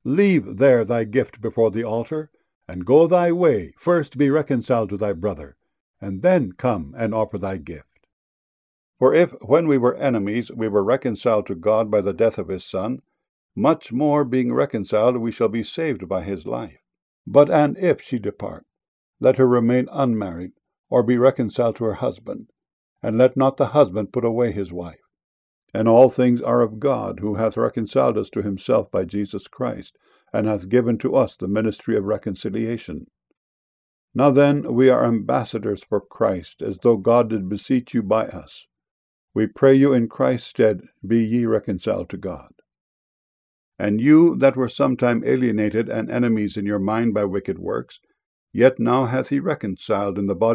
Leave there thy gift before the altar, and go thy way, first be reconciled to thy brother, and then come and offer thy gift. For if, when we were enemies, we were reconciled to God by the death of his Son, much more, being reconciled, we shall be saved by his life. But and if she depart, let her remain unmarried, or be reconciled to her husband, and let not the husband put away his wife. And all things are of God, who hath reconciled us to himself by Jesus Christ, and hath given to us the ministry of reconciliation. Now then, we are ambassadors for Christ, as though God did beseech you by us. We pray you in Christ's stead, be ye reconciled to God. And you that were sometime alienated and enemies in your mind by wicked works, yet now hath he reconciled in the body